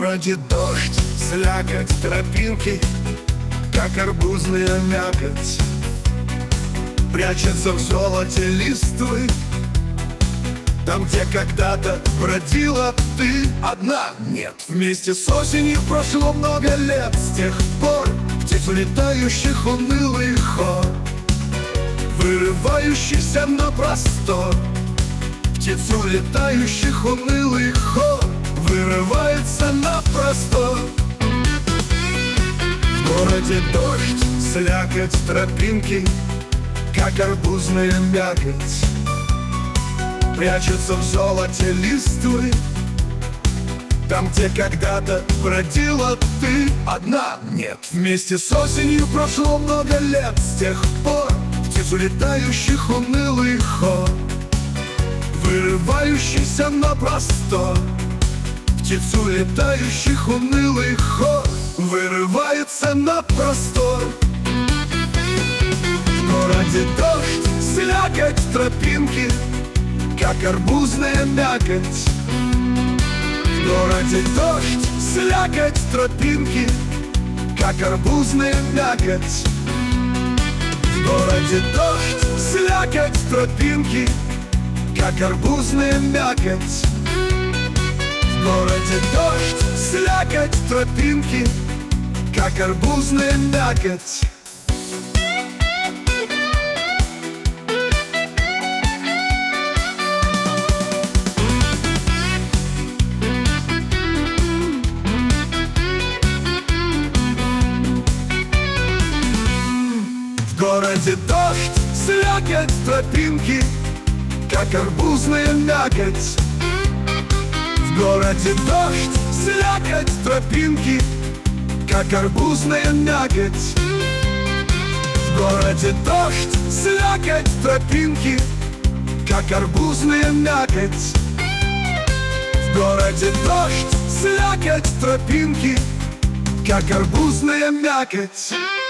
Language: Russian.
городе дождь, слякоть, тропинки, как арбузная мякоть, прячется в золоте листвы. Там, где когда-то бродила ты одна, нет. Вместе с осенью прошло много лет, с тех пор птиц улетающих унылый хор, вырывающийся на простор. Птиц улетающих унылый хор вырывается на простор. В городе дождь, слякоть, тропинки, как арбузная мякоть, прячется в золоте листвы. Там, где когда-то бродила ты одна, нет. Вместе с осенью прошло много лет, с тех пор птиц улетающих унылый хор, вырывающийся на простор. Птиц улетающих унылый хор вырывается на простор. В городе дождь, слякоть, тропинки, как арбузная мякоть. В городе дождь, слякоть, тропинки, как арбузная мякоть. В городе дождь, слякоть, тропинки, как арбузная мякоть. В городе дождь, слякоть, тропинки, как арбузная мякоть. В городе дождь, слякоть, тропинки, как арбузная мякоть. В городе дождь, слякоть, тропинки, как арбузная мякоть. В городе дождь, слякоть, тропинки, как арбузная мякоть. В городе дождь, слякоть, тропинки, как арбузная мякоть.